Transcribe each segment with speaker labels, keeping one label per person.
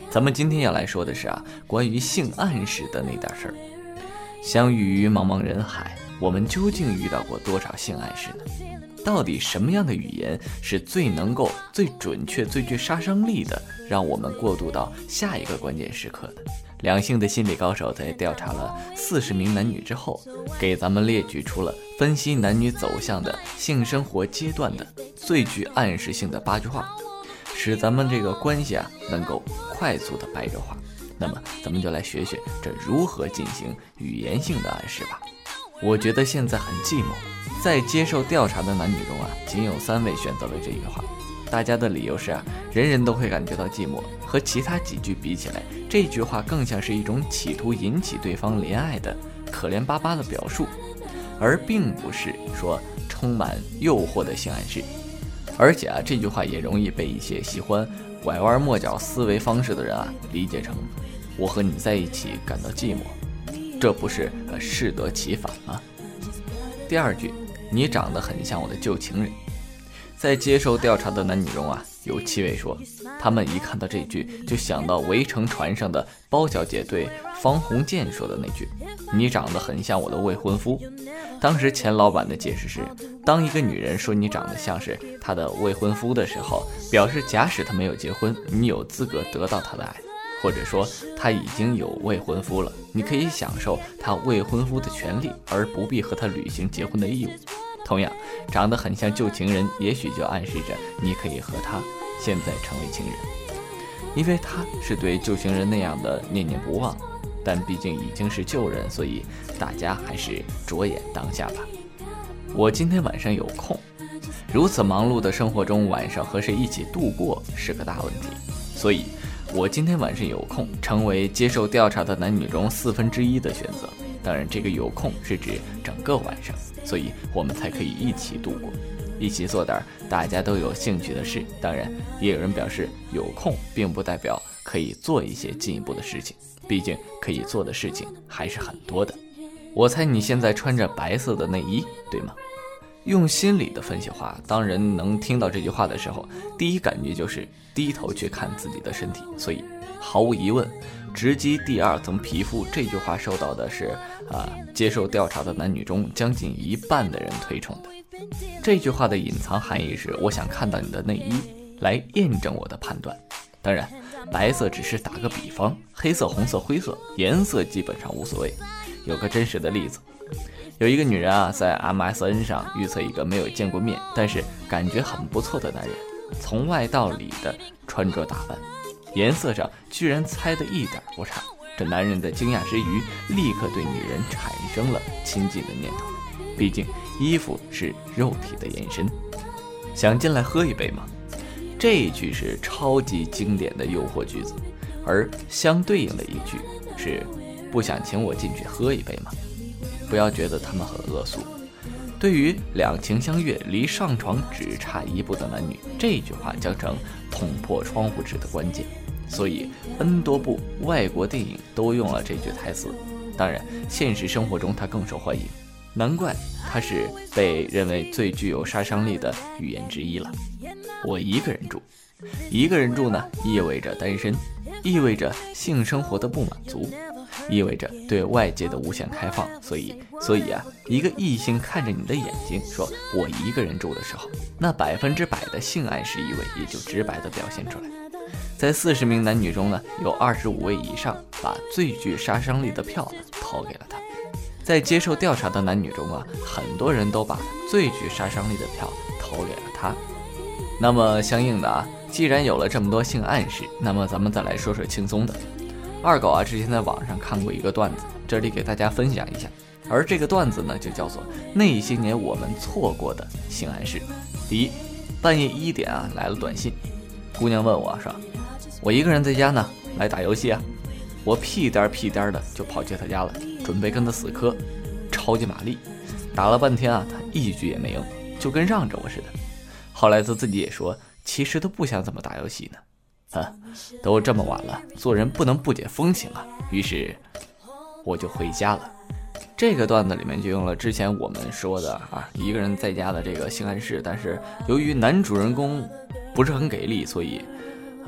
Speaker 1: 咱们今天要来说的是关于性暗示的那点事儿。相遇于茫茫人海，我们究竟遇到过多少性暗示呢？到底什么样的语言是最能够、最准确、最具杀伤力的，让我们过渡到下一个关键时刻的？两性的心理高手在调查了40名男女之后，给咱们列举出了分析男女走向的性生活阶段的最具暗示性的8句话，使咱们这个关系能够快速的白热化。那么咱们就来学学这如何进行语言性的暗示吧。我觉得现在很寂寞，在接受调查的男女中仅有3位选择了这句话。大家的理由是人人都会感觉到寂寞，和其他几句比起来，这句话更像是一种企图引起对方怜爱的可怜巴巴的表述，而并不是说充满诱惑的性暗示。而且这句话也容易被一些喜欢拐弯抹角思维方式的人理解成我和你在一起感到寂寞，这不是适得其反吗？第2句，你长得很像我的旧情人。在接受调查的男女中有7位说，他们一看到这句就想到围城船上的包小姐对方鸿渐说的那句，你长得很像我的未婚夫。当时钱老板的解释是，当一个女人说你长得像是她的未婚夫的时候，表示假使她没有结婚，你有资格得到她的爱，或者说她已经有未婚夫了，你可以享受她未婚夫的权利，而不必和他履行结婚的义务。同样，长得很像旧情人，也许就暗示着你可以和他现在成为情人，因为他是对旧情人那样的念念不忘，但毕竟已经是旧人，所以大家还是着眼当下吧。我今天晚上有空。如此忙碌的生活中，晚上和谁一起度过是个大问题，所以我今天晚上有空成为接受调查的男女中1/4的选择。当然这个有空是指整个晚上，所以我们才可以一起度过，一起做点大家都有兴趣的事。当然也有人表示有空并不代表可以做一些进一步的事情，毕竟可以做的事情还是很多的。我猜你现在穿着白色的内衣，对吗？用心理的分析话，当人能听到这句话的时候，第一感觉就是低头去看自己的身体，所以毫无疑问，直击第2层皮肤这句话受到的是接受调查的男女中将近1半的人推崇的。这句话的隐藏含义是，我想看到你的内衣来验证我的判断。当然白色只是打个比方，黑色、红色、灰色颜色基本上无所谓。有个真实的例子，有一个女人在 MSN 上预测一个没有见过面但是感觉很不错的男人，从外到里的穿着打扮，颜色上居然猜得一点不差。这男人在惊讶之余，立刻对女人产生了亲近的念头，毕竟衣服是肉体的延伸。想进来喝一杯吗？这一句是超级经典的诱惑句子，而相对应的一句是不想请我进去喝一杯吗？不要觉得他们很恶俗。对于两情相悦离上床只差1步的男女，这句话将成捅破窗户纸的关键。所以 N 多部外国电影都用了这句台词，当然现实生活中它更受欢迎，难怪它是被认为最具有杀伤力的语言之一了。我一个人住，一个人住呢，意味着单身，意味着性生活的不满足，意味着对外界的无限开放。所以一个异性看着你的眼睛说我一个人住的时候，那100%的性暗示意味也就直白地表现出来。在40名男女中呢，有25位以上把最具杀伤力的票投给了他。在接受调查的男女中很多人都把最具杀伤力的票投给了他。那么相应的既然有了这么多性暗示，那么咱们再来说说轻松的。二狗之前在网上看过一个段子，这里给大家分享一下。而这个段子呢，就叫做那些年我们错过的性暗示。第一，半夜1点来了短信，姑娘问我说，我一个人在家呢，来打游戏我屁颠的就跑去他家了，准备跟他死磕，超级玛丽，打了半天他一局也没赢，就跟让着我似的。后来他自己也说，其实他不想怎么打游戏呢，都这么晚了，做人不能不解风情于是我就回家了。这个段子里面就用了之前我们说的一个人在家的这个性暗示，但是由于男主人公不是很给力，所以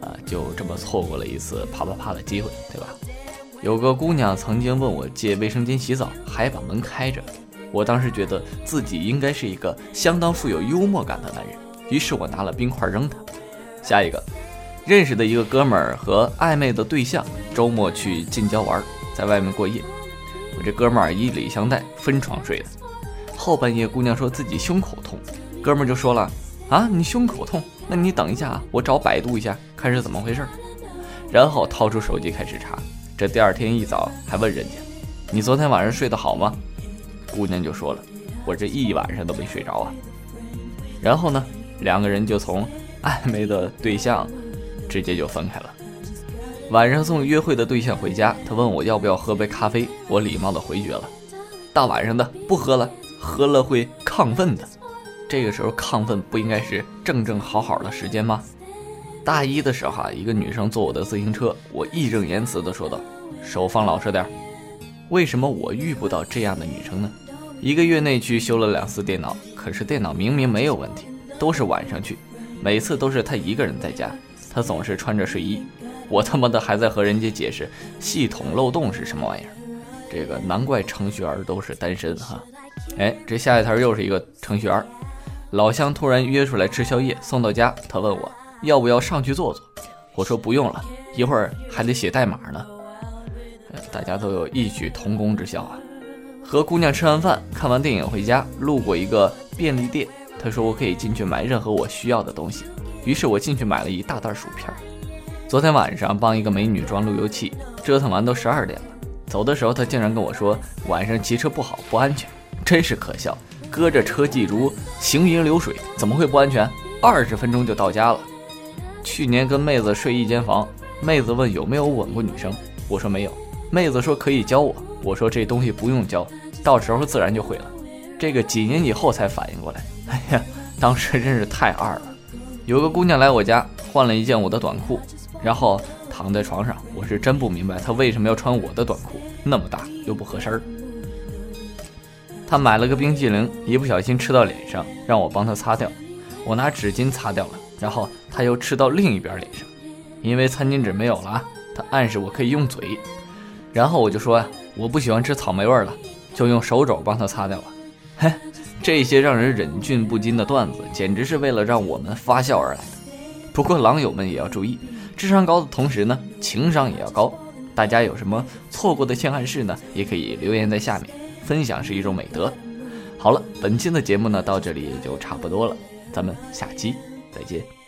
Speaker 1: 就这么错过了一次啪啪啪的机会，对吧？有个姑娘曾经问我借卫生间洗澡，还把门开着。我当时觉得自己应该是一个相当富有幽默感的男人，于是我拿了冰块扔他。下一个，认识的一个哥们儿和暧昧的对象周末去近郊玩，在外面过夜。我这哥们儿以礼相待，分床睡的。后半夜姑娘说自己胸口痛，哥们儿就说了你胸口痛，那你等一下我找百度一下看是怎么回事。然后掏出手机开始查，这第二天一早还问人家，你昨天晚上睡得好吗？姑娘就说了，我这一晚上都没睡着啊。然后呢，两个人就从暧昧的对象直接就分开了。晚上送约会的对象回家，他问我要不要喝杯咖啡，我礼貌的回绝了，大晚上的不喝了，喝了会亢奋的。这个时候亢奋不应该是正正好好的时间吗？大一的时候一个女生坐我的自行车，我义正言辞的说道，手放老实点。为什么我遇不到这样的女生呢？1个月内去修了2次电脑，可是电脑明明没有问题，都是晚上去，每次都是她一个人在家，她总是穿着睡衣，我他妈的还在和人家解释系统漏洞是什么玩意儿。这个难怪程序员都是单身哈。这下一条又是一个程序员，老乡突然约出来吃宵夜，送到家，他问我要不要上去坐坐，我说不用了，一会儿还得写代码呢。大家都有异曲同工之效啊。和姑娘吃完饭，看完电影回家，路过一个便利店，她说我可以进去买任何我需要的东西，于是我进去买了一大袋薯片。昨天晚上帮一个美女装路由器，折腾完都12点了，走的时候她竟然跟我说晚上骑车不好不安全，真是可笑，搁着车技如行云流水，怎么会不安全？20分钟就到家了。去年跟妹子睡一间房，妹子问有没有吻过女生，我说没有，妹子说可以教我，我说这东西不用教，到时候自然就会了。这个几年以后才反应过来，当时真是太二了。有个姑娘来我家换了一件我的短裤，然后躺在床上，我是真不明白她为什么要穿我的短裤，那么大又不合身。她买了个冰淇淋，一不小心吃到脸上，让我帮她擦掉，我拿纸巾擦掉了，然后她又吃到另一边脸上，因为餐巾纸没有了，她暗示我可以用嘴，然后我就说我不喜欢吃草莓味了，就用手肘帮她擦掉了。这些让人忍俊不禁的段子，简直是为了让我们发笑而来的。不过狼友们也要注意，智商高的同时呢，情商也要高。大家有什么错过的性暗示呢，也可以留言在下面，分享是一种美德。好了，本期的节目呢到这里也就差不多了，咱们下期再见。